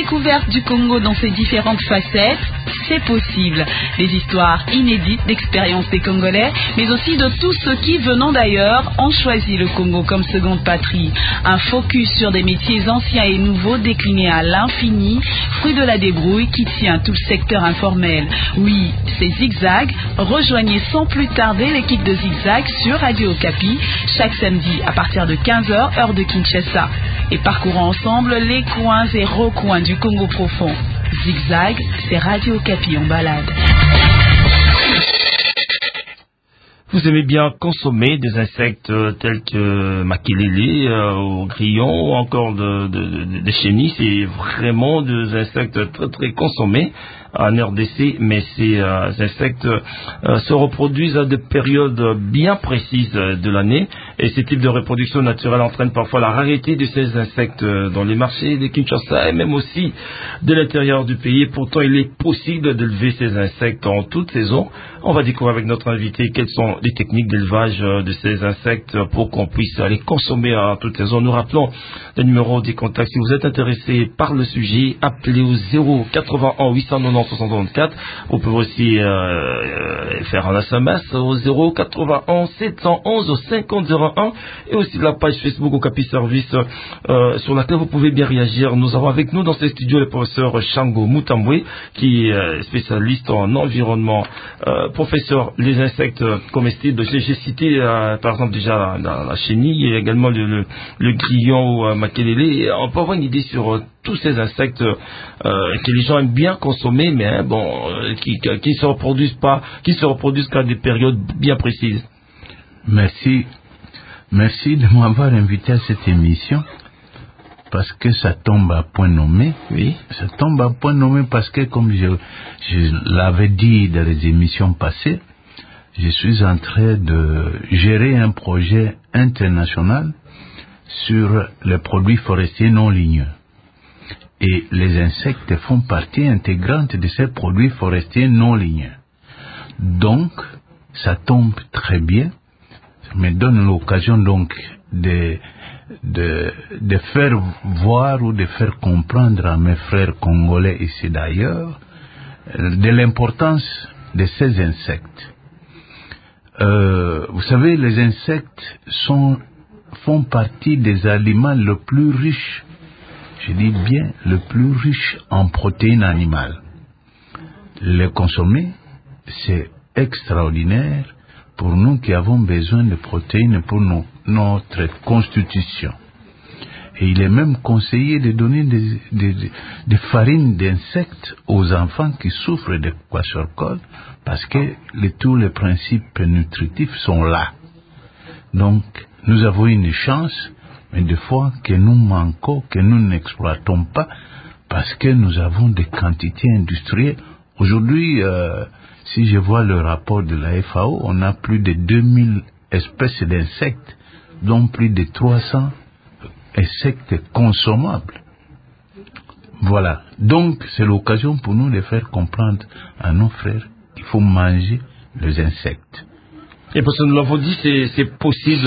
découverte du Congo dans ses différentes facettes, c'est possible. Des histoires inédites d'expériences des Congolais, mais aussi de tous ceux qui, venant d'ailleurs, ont choisi le Congo comme seconde patrie. Un focus sur des métiers anciens et nouveaux déclinés à l'infini, fruit de la débrouille qui tient tout le secteur informel. Oui, c'est Zigzag. Rejoignez sans plus tarder l'équipe de Zigzag sur Radio Okapi, chaque samedi à partir de 15h, heure de Kinshasa. Et parcourons ensemble les coins et recoins du Congo profond. Zigzag, c'est Radio Okapi en balade. Vous aimez bien consommer des insectes tels que makelele, ou grillon, ou encore des chenilles. C'est vraiment des insectes très très consommés en RDC, mais ces insectes se reproduisent à des périodes bien précises de l'année, et ce type de reproduction naturelle entraîne parfois la rareté de ces insectes dans les marchés de Kinshasa et même aussi de l'intérieur du pays. Pourtant, il est possible d'élever ces insectes en toute saison. On va découvrir avec notre invité quelles sont les techniques d'élevage de ces insectes pour qu'on puisse les consommer en toute saison. Nous rappelons le numéro des contacts. Si vous êtes intéressé par le sujet, appelez au 081 890 64. Vous pouvez aussi faire un SMS au 081 711 5001 et aussi la page Facebook Okapi Service sur laquelle vous pouvez bien réagir. Nous avons avec nous dans ces studios le professeur Shango Mutambwe qui est spécialiste en environnement, professeur les insectes comestibles. J'ai cité par exemple déjà la chenille et également le grillon ou makelele. On peut avoir une idée sur tous ces insectes que les gens aiment bien consommer, mais qui se reproduisent qu'à des périodes bien précises. Merci de m'avoir invité à cette émission, parce que ça tombe à point nommé. Oui. Ça tombe à point nommé parce que, comme je l'avais dit dans les émissions passées, je suis en train de gérer un projet international sur les produits forestiers non ligneux. Et les insectes font partie intégrante de ces produits forestiers non ligneux. Donc, ça tombe très bien. Ça me donne l'occasion donc de faire voir ou de faire comprendre à mes frères congolais ici d'ailleurs de l'importance de ces insectes. Vous savez, les insectes font partie des aliments les plus riches, je dis bien le plus riche en protéines animales. Les consommer, c'est extraordinaire pour nous qui avons besoin de protéines pour notre constitution. Et il est même conseillé de donner des farines d'insectes aux enfants qui souffrent de kwashiorkor, parce que tous les principes nutritifs sont là. Donc, nous avons une chance, mais des fois que nous manquons, que nous n'exploitons pas, parce que nous avons des quantités industrielles. Aujourd'hui, si je vois le rapport de la FAO, on a plus de 2000 espèces d'insectes, dont plus de 300 insectes consommables. Voilà. Donc, c'est l'occasion pour nous de faire comprendre à nos frères qu'il faut manger les insectes. Et parce que nous l'avons dit, c'est possible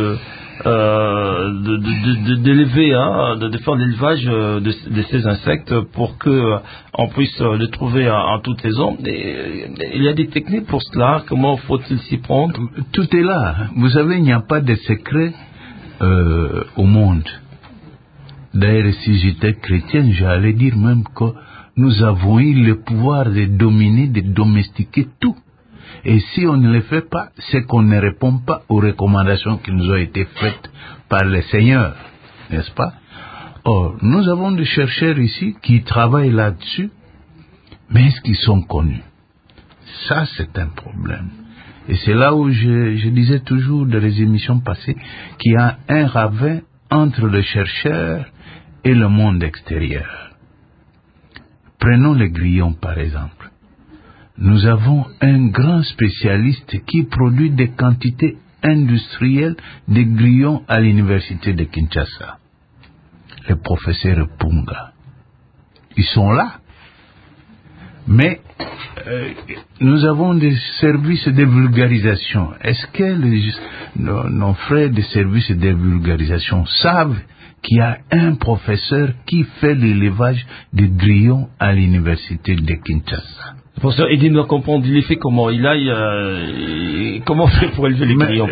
d'élever, de faire l'élevage de ces insectes pour que on puisse les trouver en toute saison. Et il y a des techniques pour cela. Comment faut-il s'y prendre? Tout est là. Vous savez, il n'y a pas de secret au monde. D'ailleurs, si j'étais chrétien, j'allais dire même que nous avons eu le pouvoir de dominer, de domestiquer tout. Et si on ne le fait pas, c'est qu'on ne répond pas aux recommandations qui nous ont été faites par le Seigneur, n'est-ce pas? Or, nous avons des chercheurs ici qui travaillent là-dessus, mais est-ce qu'ils sont connus? Ça, c'est un problème. Et c'est là où je disais toujours dans les émissions passées qu'il y a un ravin entre le chercheur et le monde extérieur. Prenons les grillons, par exemple. Nous avons un grand spécialiste qui produit des quantités industrielles de grillons à l'université de Kinshasa, le professeur Punga. Ils sont là. Mais nous avons des services de vulgarisation. Est-ce que nos frères des services de vulgarisation savent qu'il y a un professeur qui fait l'élevage de grillons à l'université de Kinshasa. Professeur, aidez-nous à comprendre l'effet, comment il aille, comment on fait pour élever les grillons,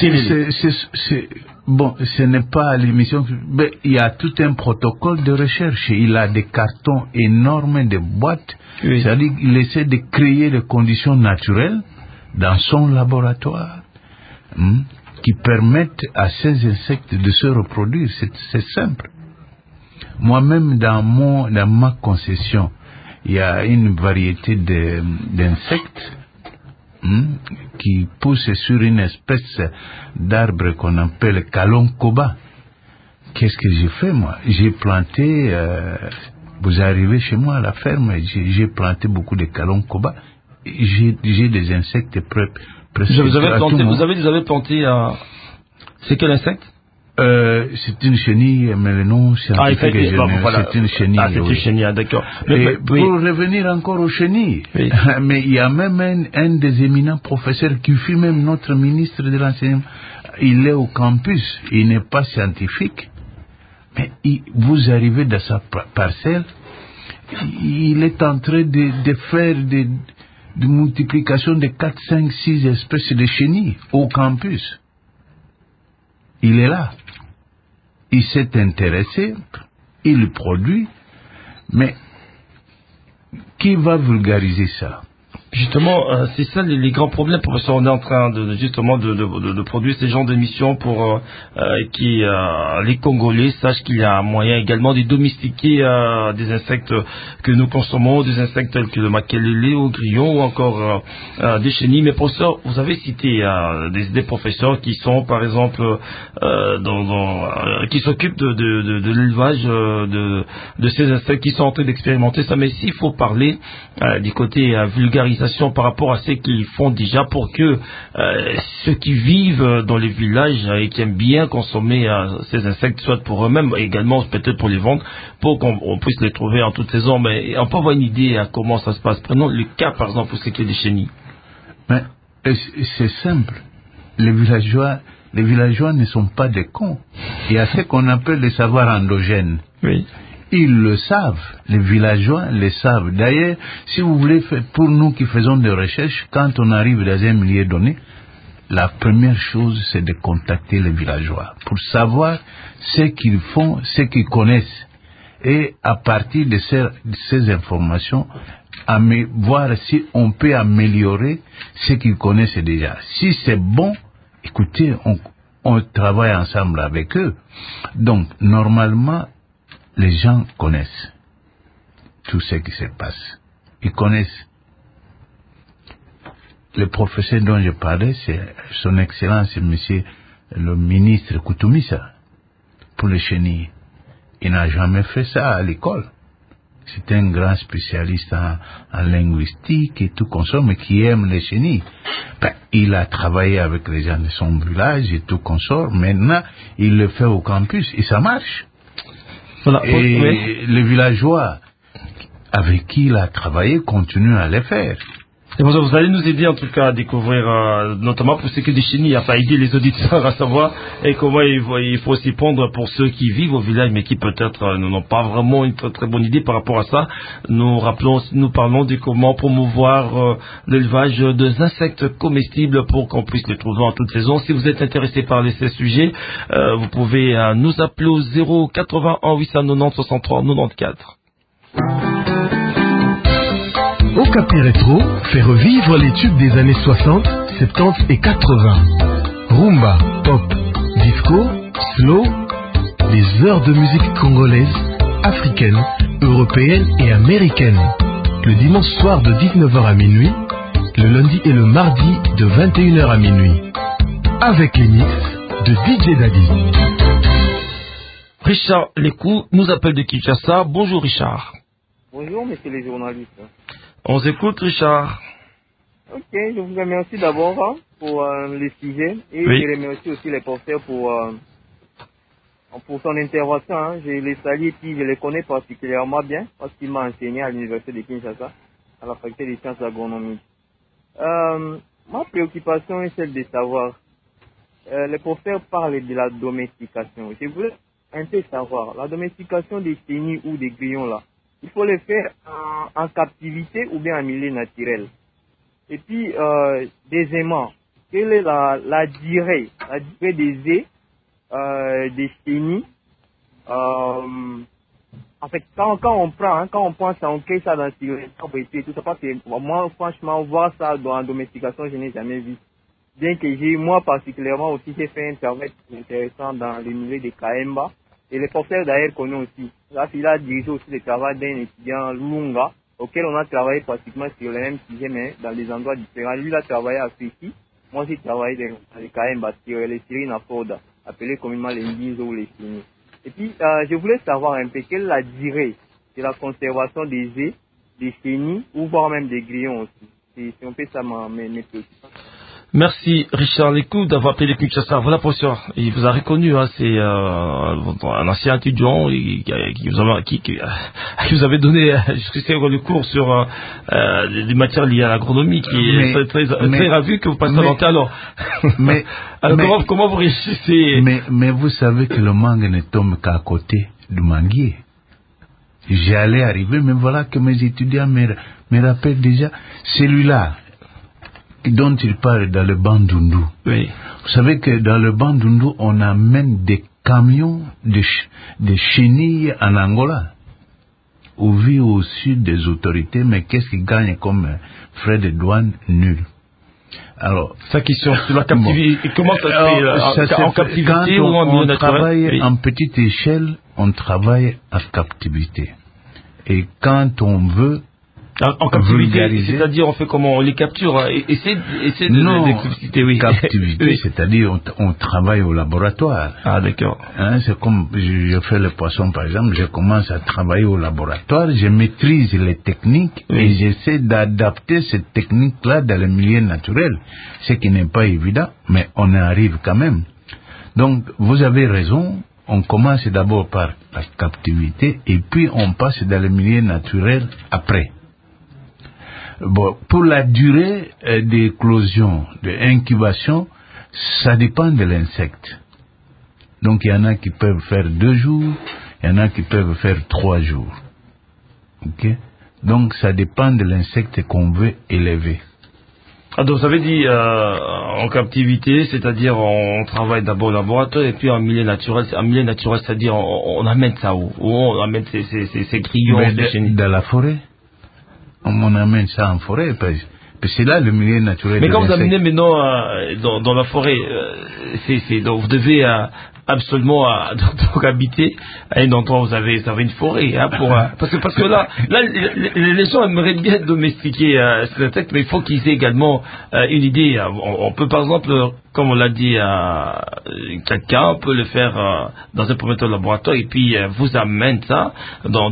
bon, ce n'est pas l'émission, mais il y a tout un protocole de recherche. Il a des cartons énormes, des boîtes. Oui. C'est-à-dire qu'il essaie de créer des conditions naturelles dans son laboratoire qui permettent à ces insectes de se reproduire. C'est simple. Moi-même, dans ma concession, il y a une variété d'insectes qui poussent sur une espèce d'arbre qu'on appelle Kalonkoba. Qu'est-ce que j'ai fait, moi? J'ai planté, vous arrivez chez moi à la ferme, j'ai planté beaucoup de Kalonkoba. J'ai des insectes presque. Vous avez planté, c'est quel insecte? C'est une chenille, mais le nom scientifique c'est une chenille. C'est une chenille, d'accord. Pour revenir encore aux chenilles, mais il y a même un des éminents professeurs qui fut même notre ministre de l'enseignement. Il est au campus, il n'est pas scientifique, mais vous arrivez dans sa parcelle, il est en train de faire de multiplication de 4, 5, 6 espèces de chenilles au campus. Il est là. Il s'est intéressé, il produit, mais qui va vulgariser ça? Justement, c'est ça les grands problèmes, professeur. On est en train de produire ces genres d'émissions pour que les Congolais sachent qu'il y a un moyen également de domestiquer des insectes que nous consommons, des insectes tels que le makelele, au grillon ou encore des chenilles. Mais professeur, vous avez cité des professeurs qui sont, par exemple, qui s'occupent de l'élevage de ces insectes, qui sont en train d'expérimenter ça. Mais s'il faut parler du côté vulgarisation par rapport à ce qu'ils font déjà pour que ceux qui vivent dans les villages et qui aiment bien consommer ces insectes, soit pour eux-mêmes, également peut-être pour les vendre, pour qu'on puisse les trouver en toute saison. Mais on peut avoir une idée à comment ça se passe. Prenons le cas, par exemple, pour ce qui est des chenilles. Mais c'est simple. Les villageois ne sont pas des cons. Il y a ce qu'on appelle les savoirs endogènes. Oui. Ils le savent, les villageois le savent. D'ailleurs, si vous voulez, pour nous qui faisons des recherches, quand on arrive dans un milieu donné, la première chose, c'est de contacter les villageois pour savoir ce qu'ils font, ce qu'ils connaissent. Et à partir de ces informations, voir si on peut améliorer ce qu'ils connaissent déjà. Si c'est bon, écoutez, on travaille ensemble avec eux. Donc, normalement, les gens connaissent tout ce qui se passe. Ils connaissent. Le professeur dont je parlais, c'est son Excellence, Monsieur le ministre Koutoumissa, pour les chenilles. Il n'a jamais fait ça à l'école. C'est un grand spécialiste en linguistique et tout consort, mais qui aime les chenilles. Il a travaillé avec les gens de son village et tout consort. Maintenant, il le fait au campus et ça marche. Voilà. Et les villageois avec qui il a travaillé continuent à le faire. Et vous allez nous aider en tout cas à découvrir, notamment pour ce qui est des chenilles, enfin aider les auditeurs à savoir et comment il faut s'y prendre pour ceux qui vivent au village mais qui peut-être n'ont pas vraiment une très, très bonne idée par rapport à ça. Nous parlons de comment promouvoir l'élevage des insectes comestibles pour qu'on puisse les trouver en toute saison. Si vous êtes intéressé par ces sujets, vous pouvez nous appeler au 081 890 63 94. Okapi Rétro fait revivre les tubes des années 60, 70 et 80. Rumba, pop, disco, slow, des heures de musique congolaise, africaine, européenne et américaine. Le dimanche soir de 19h à minuit, le lundi et le mardi de 21h à minuit. Avec les mix de DJ Daddy. Richard Lécou nous appelle de Kinshasa. Bonjour Richard. Bonjour messieurs les journalistes. On s'écoute, Richard. Ok, je vous remercie d'abord pour le sujet et je remercie aussi les professeurs pour son intervention. Je les salue et puis je les connais particulièrement bien parce qu'il m'a enseigné à l'université de Kinshasa, à la faculté des sciences agronomiques. Ma préoccupation est celle de savoir, les professeurs parlent de la domestication. Je voulais un peu savoir, la domestication des chenilles ou des grillons là, il faut les faire en captivité ou bien en milieu naturel. Et puis, deuxièmement, quelle est la durée des œufs des chenilles? En fait, quand on prend ça, on crée ça dans le arbre et tout ça, parce que moi, franchement, voir ça dans la domestication, je n'ai jamais vu. Bien que moi particulièrement aussi, j'ai fait un travail intéressant dans le milieu des Kaemba. Et les professeurs d'ailleurs connaissent aussi. Là, il a dirigé aussi le travail d'un étudiant Lunga, auquel on a travaillé pratiquement sur le même sujet, mais dans des endroits différents. Lui, il a travaillé à Fiki. Moi, j'ai travaillé dans les Kaemba, sur les Sirina Foda, appelés communément les Ndizo ou les Chini. Et puis, je voulais savoir un peu quelle est la durée de la conservation des œufs, des chenilles, ou voire même des grillons aussi. Si on peut ça mes préoccupations. Merci Richard Lécou d'avoir appelé les Kinshasa. Voilà professeur, il vous a reconnu, hein, c'est un ancien étudiant qui vous avait donné le cours sur des matières liées à l'agronomie qui est très ravi que vous passez à l'antenne. Alors, comment vous réussissez? Mais vous savez que le mangue ne tombe qu'à côté du manguier. J'allais arriver, mais voilà que mes étudiants me rappellent déjà celui-là dont il parle dans le Bandundu. Oui. Vous savez que dans le Bandundu, on amène des camions de chenilles en Angola, au vu au sud des autorités, mais qu'est-ce qu'ils gagnent comme frais de douane? Nul. Alors, sa question sur la captivité, comment ça se fait en captivité ou en milieu naturel? Travaille en petite échelle, on travaille en captivité. Et quand on veut en captivité, c'est-à-dire on fait comment? On les capture et c'est de oui. Captivité, oui. C'est-à-dire on travaille au laboratoire. Ah d'accord. Hein, c'est comme je fais le poisson par exemple, je commence à travailler au laboratoire, je maîtrise les techniques et j'essaie d'adapter cette technique-là dans le milieu naturel, ce qui n'est pas évident, mais on y arrive quand même. Donc vous avez raison, on commence d'abord par la captivité et puis on passe dans le milieu naturel après. Bon, pour la durée d'éclosion, d'incubation, ça dépend de l'insecte. Donc il y en a qui peuvent faire 2 jours, il y en a qui peuvent faire 3 jours. Ok? Donc ça dépend de l'insecte qu'on veut élever. Ah, donc vous avez dit en captivité, c'est-à-dire on travaille d'abord au laboratoire et puis en milieu naturel. En milieu naturel, c'est-à-dire on amène ça où on amène ces grillons de chenilles. Dans la forêt. On amène ça en forêt, parce que c'est là le milieu naturel. Mais quand vous amenez maintenant dans la forêt, donc vous devez absolument donc habiter à un endroit où vous avez une forêt, hein, parce que là les gens aimeraient bien domestiquer cet insecte, mais il faut qu'ils aient également une idée. On peut par exemple, comme on l'a dit à quelqu'un, on peut le faire dans un premier temps au laboratoire et puis vous amène ça dans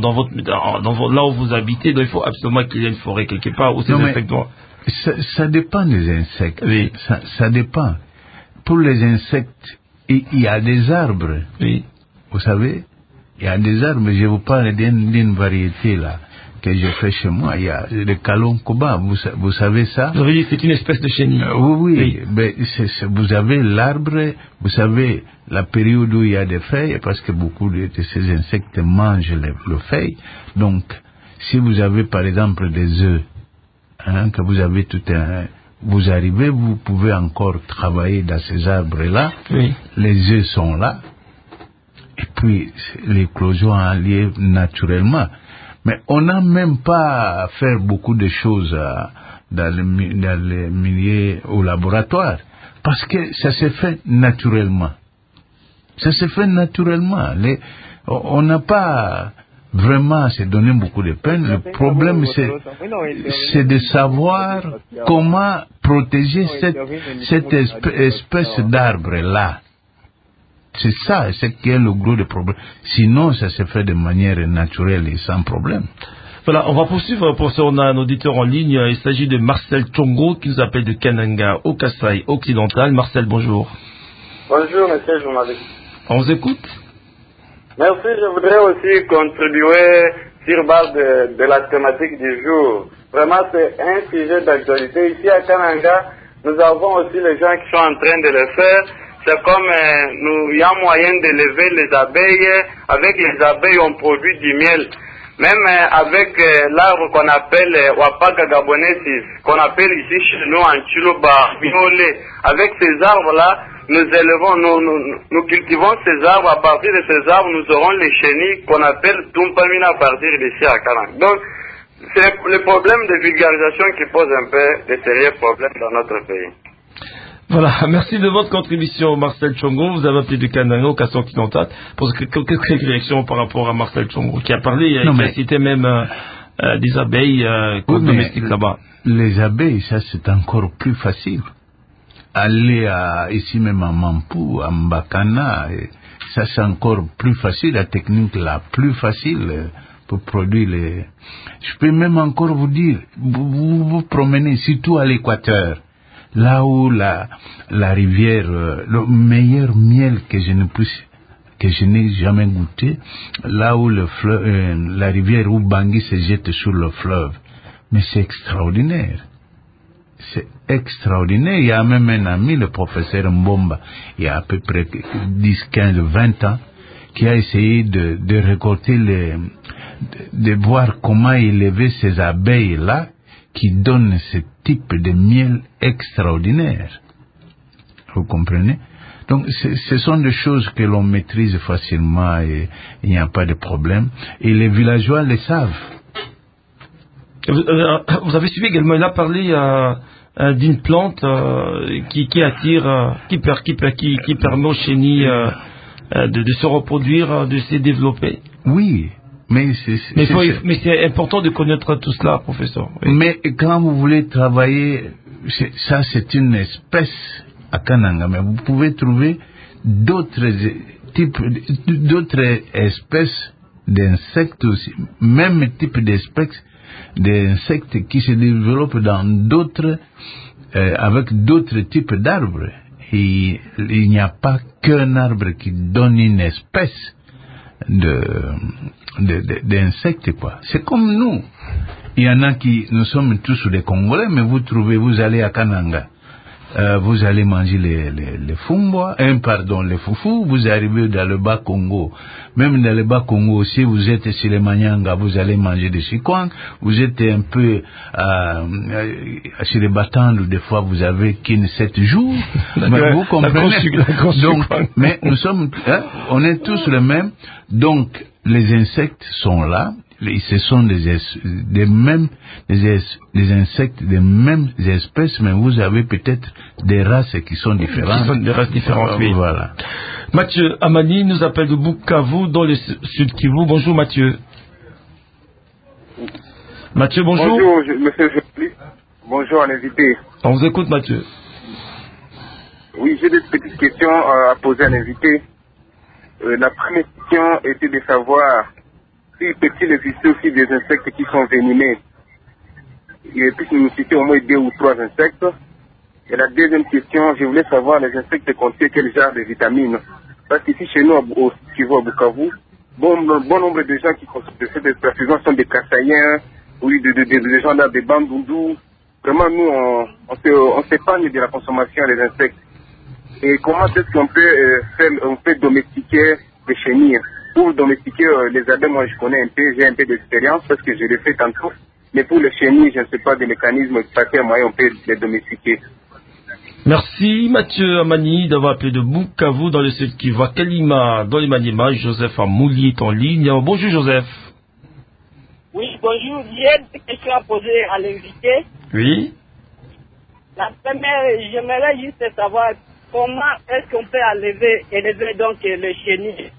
là où vous habitez. Donc il faut absolument qu'il y ait une forêt quelque part où ces insectes vont. Ça dépend des insectes. Oui. Ça dépend. Pour les insectes, il y a des arbres. Oui. Vous savez, il y a des arbres. Je vous parle d'une variété là que je fais chez moi. Il y a le Kalonkoba. Vous savez ça? Vous avez dit c'est une espèce de chenille. Oui. Mais vous avez l'arbre. Vous savez la période où il y a des feuilles, parce que beaucoup de ces insectes mangent les feuilles. Donc, si vous avez par exemple des œufs, que vous avez vous arrivez, vous pouvez encore travailler dans ces arbres-là. Oui. Les œufs sont là. Et puis, l'éclosion a lieu naturellement. Mais on n'a même pas à faire beaucoup de choses dans le milieu au laboratoire. Parce que ça se fait naturellement. Ça se fait naturellement. On n'a pas vraiment à se donner beaucoup de peine. Le problème, c'est de savoir comment protéger cette espèce d'arbre-là. C'est ça, c'est qui est le gros des problèmes. Sinon, ça se fait de manière naturelle et sans problème. Voilà, on va poursuivre. On a un auditeur en ligne. Il s'agit de Marcel Tchongo qui nous appelle de Kananga, au Kasaï occidental. Marcel, bonjour. Bonjour, monsieur le journaliste. On vous écoute. Merci, je voudrais aussi contribuer sur base de la thématique du jour. Vraiment, c'est un sujet d'actualité. Ici à Kananga, nous avons aussi les gens qui sont en train de le faire. c'est comme il y a moyen d'élever les abeilles. Avec les abeilles, on produit du miel. Même avec l'arbre qu'on appelle Wapaga gabonensis, qu'on appelle ici chez nous en Chiluba, violet. Avec ces arbres-là, nous élevons, nous cultivons ces arbres. À partir de ces arbres, nous aurons les chenilles qu'on appelle Tumpamina à partir d'ici à Karang. Donc, c'est le problème de vulgarisation qui pose un peu de sérieux problèmes dans notre pays. Voilà, merci de votre contribution, Marcel Tchongo. Vous avez appelé du Kananga au Kasson Kinontat pour quelques réactions par rapport à Marcel Tchongo, qui a parlé, qui a cité même des abeilles domestiques là-bas. Les abeilles, ça c'est encore plus facile. Aller ici même à Mampou, à Mbakana, ça c'est encore plus facile, la technique la plus facile pour produire les... Je peux même encore vous dire, vous promenez surtout à l'équateur, là où la rivière, le meilleur miel que je n'ai jamais goûté, là où le fleuve, la rivière Ubangui se jette sur le fleuve. Mais c'est extraordinaire. C'est extraordinaire. Il y a même un ami, le professeur Mbomba, il y a à peu près 10, 15, 20 ans, qui a essayé de récolter de voir comment élever ces abeilles-là qui donnent ce type de miel extraordinaire. Vous comprenez? Donc, ce sont des choses que l'on maîtrise facilement et il n'y a pas de problème. Et les villageois le savent. Vous avez suivi également, il a parlé d'une plante qui attire, qui permet aux chenilles de se reproduire, de se développer. Oui, mais c'est important de connaître tout cela, professeur. Oui. Mais quand vous voulez travailler, ça c'est une espèce à Kananga, mais vous pouvez trouver d'autres espèces d'insectes aussi, même type d'espèces d'insectes qui se développent dans d'autres, avec d'autres types d'arbres. Et il n'y a pas qu'un arbre qui donne une espèce d'insectes, quoi. C'est comme nous. Il y en a nous sommes tous des Congolais, mais vous allez à Kananga. Vous allez manger les fumbois, les foufous, vous arrivez dans le bas Congo. Même dans le bas Congo aussi, vous êtes chez les Manyanga, vous allez manger des chikwang, vous êtes un peu chez les Batandu, des fois vous avez qu'une 7 jours. Mais vous comprenez. Donc, mais nous sommes, on est tous les mêmes. Donc, les insectes sont là. Ce sont des insectes des mêmes espèces, mais vous avez peut-être des races qui sont différentes. Ce sont des races différentes, oui. Voilà. Mathieu Amani nous appelle de Bukavu, dans le sud Kivu. Bonjour Mathieu. Mathieu, bonjour. Bonjour, monsieur Joly. Bonjour à l'invité. On vous écoute, Mathieu. Oui, j'ai des petites questions à poser à l'invité. La première question était de savoir si peut-il exister aussi des insectes qui sont venimeux. Et puis nous citer au moins 2 ou 3 insectes. Et la deuxième question, je voulais savoir les insectes contiennent quel genre de vitamines. Parce qu'ici chez nous, au Kivu, à Bukavu, bon nombre de gens qui consomment cette exploitation sont des Kassaïens, oui, des gens là, des Bandundu. Vraiment, nous, on s'épargne de la consommation des insectes. Et comment est-ce qu'on peut domestiquer les chenilles? Pour domestiquer les abeilles, moi je connais un peu, j'ai un peu d'expérience parce que je l'ai fait tantôt. Mais pour les chenilles, je ne sais pas des mécanismes qui fait moyen on peut les domestiquer. Merci Mathieu Amani d'avoir appelé de Bukavu dans le sud qui voit Kalima dans les Maniema. Joseph Amouli est en ligne. Bonjour Joseph. Oui, bonjour. J'ai une question à poser à l'invité. Oui. La première, j'aimerais juste savoir comment est-ce qu'on peut élever donc le chenille.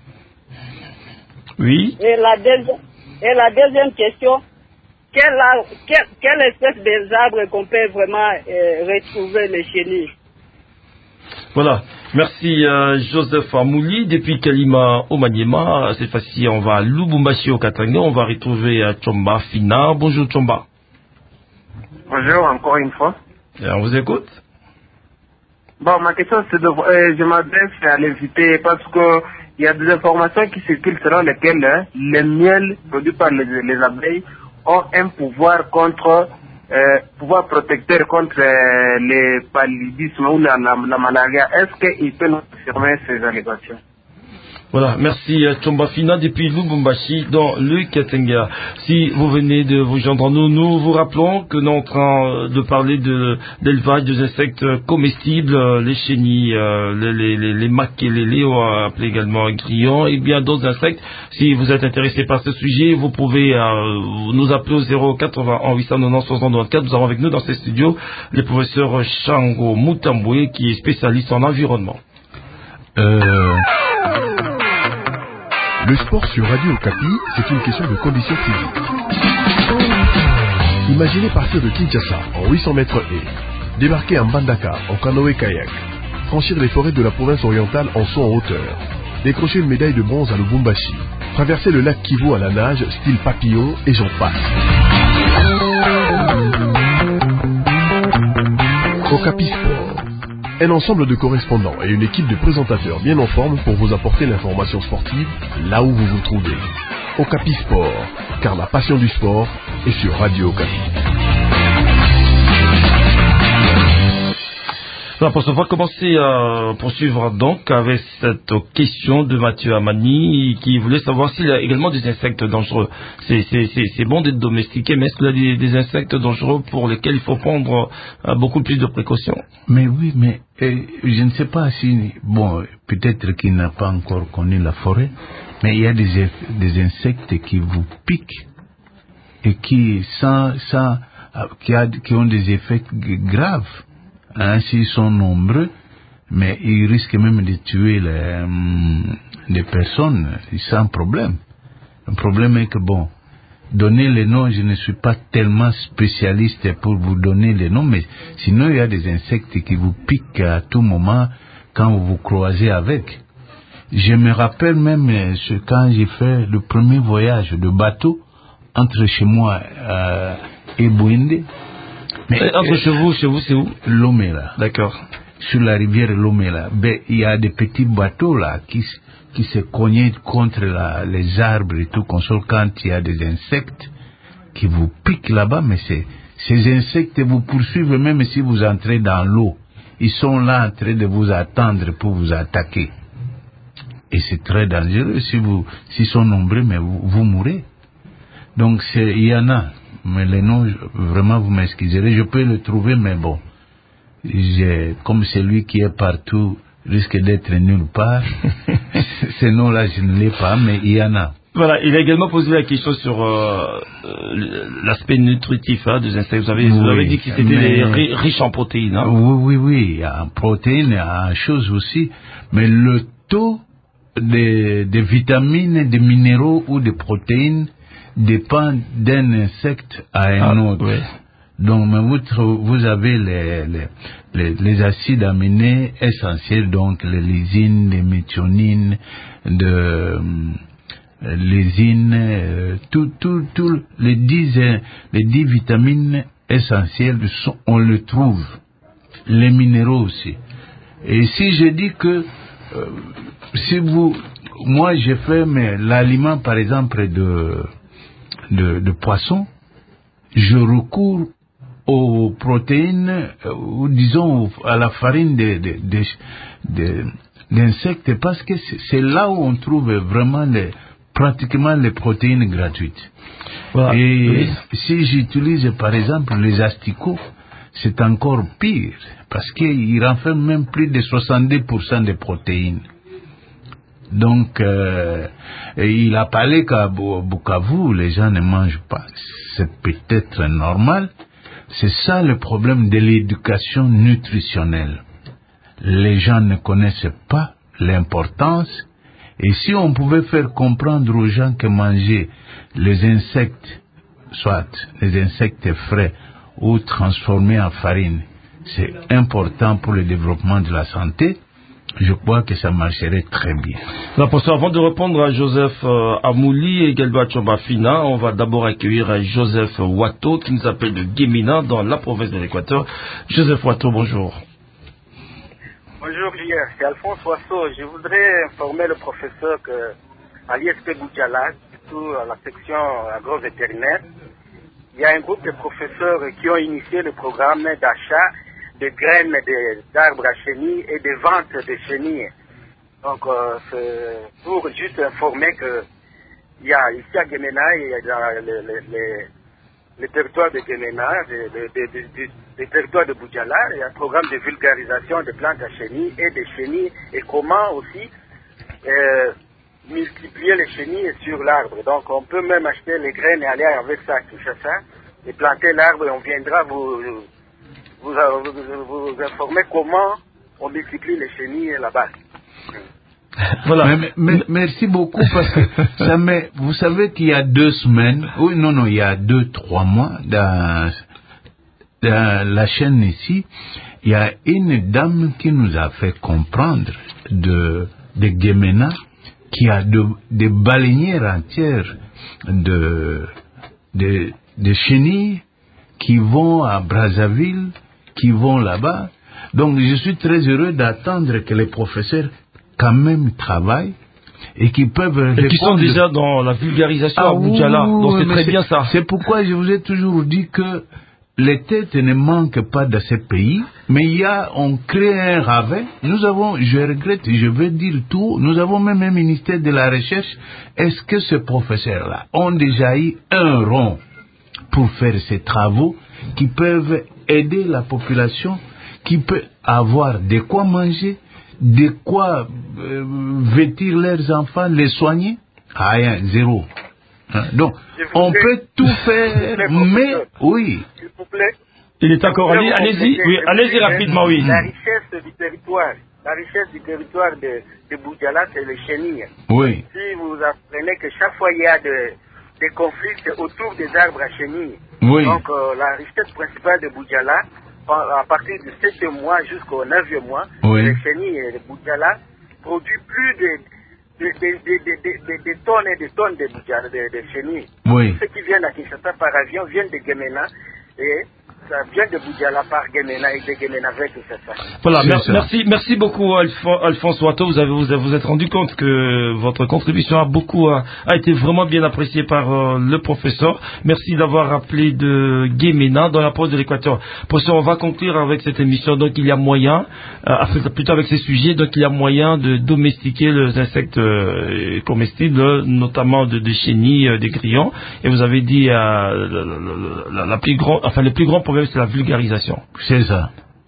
Oui. Et la deuxième question, quelle espèce des arbres qu'on peut vraiment retrouver les chenilles? Voilà. Merci Joseph Amouli. Depuis Kalima au Maniema, cette fois-ci on va à Lubumbashi au Katanga. On va retrouver Chomba Fina. Bonjour Chomba. Bonjour encore une fois. Et on vous écoute. Bon, ma question c'est je m'adresse à l'invité parce que il y a des informations qui circulent selon lesquelles le miel produit par les abeilles ont un pouvoir contre pouvoir protecteur contre les paludismes ou la malaria. Est-ce qu'il peut nous confirmer ces allégations? Voilà, merci Tchomba Fina depuis Lubumbashi dans le Katanga. Si vous venez de vous joindre à nous, nous vous rappelons que nous sommes en train de parler d'élevage des insectes comestibles, les chenilles, les makelele, appelés également grillons, et bien d'autres insectes. Si vous êtes intéressé par ce sujet, vous pouvez nous appeler au 080 890 64. Nous avons avec nous dans ces studios le professeur Shango Mutambwe qui est spécialiste en environnement. Le sport sur Radio Okapi, c'est une question de conditions physiques. Imaginez partir de Kinshasa en 800 mètres et débarquer en Bandaka en canoë-kayak, franchir les forêts de la province orientale en saut en hauteur, décrocher une médaille de bronze à Lubumbashi, traverser le lac Kivu à la nage style papillon et j'en passe. Okapi Sport. Un ensemble de correspondants et une équipe de présentateurs bien en forme pour vous apporter l'information sportive là où vous vous trouvez. Okapi Sport, car la passion du sport est sur Radio Okapi. Alors, on va commencer à poursuivre donc avec cette question de Mathieu Amani qui voulait savoir s'il y a également des insectes dangereux. C'est bon d'être domestiqué, mais est-ce qu'il y a des insectes dangereux pour lesquels il faut prendre beaucoup plus de précautions? Mais oui, mais je ne sais pas si... Bon, peut-être qu'il n'a pas encore connu la forêt, mais il y a des insectes qui vous piquent et qui ont des effets graves. S'ils sont nombreux, mais ils risquent même de tuer les personnes sans problème. Le problème est que, bon, donner les noms, je ne suis pas tellement spécialiste pour vous donner les noms, mais sinon il y a des insectes qui vous piquent à tout moment quand vous vous croisez avec. Je me rappelle même quand j'ai fait le premier voyage de bateau entre chez moi et Bouinde. Mais entre chez vous, c'est où? Lomela. D'accord. Sur la rivière Lomela. Ben, il y a des petits bateaux là qui se cognaient contre les arbres et tout, quand il y a des insectes qui vous piquent là-bas, mais ces insectes vous poursuivent même si vous entrez dans l'eau. Ils sont là en train de vous attendre pour vous attaquer. Et c'est très dangereux. S'ils sont nombreux, mais vous mourrez. Donc il y en a. Mais les noms, vraiment, vous m'excuserez, je peux le trouver, mais bon, comme celui qui est partout risque d'être nulle part, ces noms-là, je ne l'ai pas, mais il y en a. Voilà, il a également posé la question sur l'aspect nutritif des insectes. Vous avez dit que c'était riche en protéines. Hein? Oui, en protéines, en choses aussi, mais le taux de vitamines, de minéraux ou de protéines dépend d'un insecte à un autre. Oui. Donc, vous avez les acides aminés essentiels, donc les lysines, les méthionines, lysines, les 10 vitamines essentielles, on le trouve. Les minéraux aussi. Et si je dis que, moi j'ai fait l'aliment par exemple de poisson, je recours aux protéines, ou disons à la farine d'insectes, parce que c'est là où on trouve vraiment pratiquement les protéines gratuites. Voilà. Et si j'utilise par exemple les asticots, c'est encore pire, parce qu'ils renferment même plus de 70% de protéines. Donc, il a parlé qu'à Bukavu, les gens ne mangent pas. C'est peut-être normal. C'est ça le problème de l'éducation nutritionnelle. Les gens ne connaissent pas l'importance. Et si on pouvait faire comprendre aux gens que manger les insectes, soit les insectes frais ou transformés en farine, c'est important pour le développement de la santé, je crois que ça marcherait très bien. Avant de répondre à Joseph Amouli et également à Tchomba Fina, on va d'abord accueillir Joseph Wato qui nous appelle de Guémina dans la province de l'Équateur. Joseph Wato, bonjour. Bonjour, c'est Alphonse Wasso. Je voudrais informer le professeur qu'à l'ISP Boudjala, surtout à la section agro-vétérinaire, il y a un groupe de professeurs qui ont initié le programme d'achat de graines d'arbres à chenilles et de vente de chenilles. Donc, c'est pour juste informer que il y a ici à Guémena, il y a dans le territoire de Guémena, le territoire de Boudjala, il y a un programme de vulgarisation des plantes à chenilles et des chenilles et comment aussi multiplier les chenilles sur l'arbre. Donc, on peut même acheter les graines et aller avec ça, toucher ça, et planter l'arbre et on viendra vous informer comment on multiplie les chenilles là-bas. Voilà. Mais merci beaucoup parce que vous savez qu'il y a 2 semaines, il y a 2-3 mois, dans la chaîne ici, il y a une dame qui nous a fait comprendre de Guémena qui a des baleinières entières de chenilles qui vont à Brazzaville, qui vont là-bas. Donc je suis très heureux d'attendre que les professeurs quand même travaillent et qui peuvent répondre. Et qui sont déjà dans la vulgarisation à Boudjala. Donc c'est très bien ça. C'est pourquoi je vous ai toujours dit que les têtes ne manquent pas dans ces pays, mais on crée un rabais. Nous avons, je regrette, je veux dire tout, nous avons même un ministère de la Recherche. Est-ce que ces professeurs-là ont déjà eu un rond pour faire ces travaux qui peuvent aider la population, qui peut avoir de quoi manger, de quoi vêtir leurs enfants, les soigner? Rien, zéro. Donc, on peut tout faire, mais oui. S'il vous plaît. Il est encore allez-y rapidement, oui. La richesse du territoire de Boudjala, c'est les chenilles. Oui. Si vous apprenez que chaque fois il y a des conflits, c'est autour des arbres à chenilles. Oui. Donc, la richesse principale de Boudjala, à partir du 7e mois jusqu'au 9e mois, oui, les chenilles de Boudjala produisent plus de tonnes et des tonnes de chenilles. Oui. Ceux qui viennent à Kinshasa par avion viennent de Guémena et ça vient de Boudjala par Guémena et de Guémena vers Kinshasa. Voilà, merci beaucoup Alphonse Ouato. Vous êtes rendu compte que votre contribution a été vraiment bien appréciée par le professeur. Merci d'avoir rappelé de Guémena dans la province de l'Équateur. Professeur, on va conclure avec cette émission. Donc il y a moyen, plutôt avec ces sujets, donc il y a moyen de domestiquer les insectes comestibles, notamment des chenilles, des grillons. Et vous avez dit le plus grand problème, c'est la vulgarisation. C'est ça.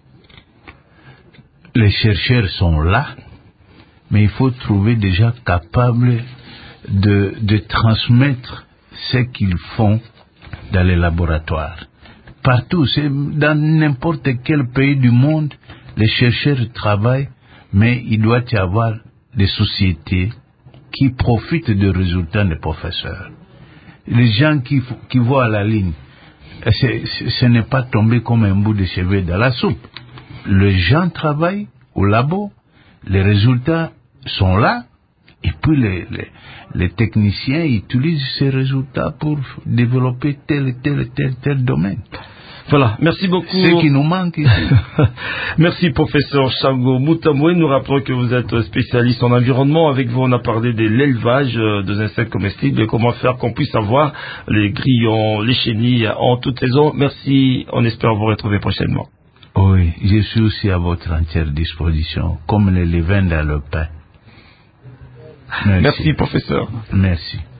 Les chercheurs sont là, mais il faut trouver des gens capables de transmettre ce qu'ils font dans les laboratoires. Partout, c'est dans n'importe quel pays du monde, les chercheurs travaillent, mais il doit y avoir des sociétés qui profitent des résultats des professeurs. Les gens qui voient la ligne, ce n'est pas tombé comme un bout de cheveux dans la soupe. Les gens travaillent au labo, les résultats sont là, et puis les techniciens utilisent ces résultats pour développer tel domaine. Voilà, merci beaucoup. Ce qui nous manque ici. Merci professeur Chango Moutamoué. Nous rappelons que vous êtes spécialiste en environnement. Avec vous, on a parlé de l'élevage des insectes comestibles et comment faire qu'on puisse avoir les grillons, les chenilles en toute saison. Merci, on espère vous retrouver prochainement. Oui, je suis aussi à votre entière disposition, comme les levains dans le pain. Merci professeur. Merci.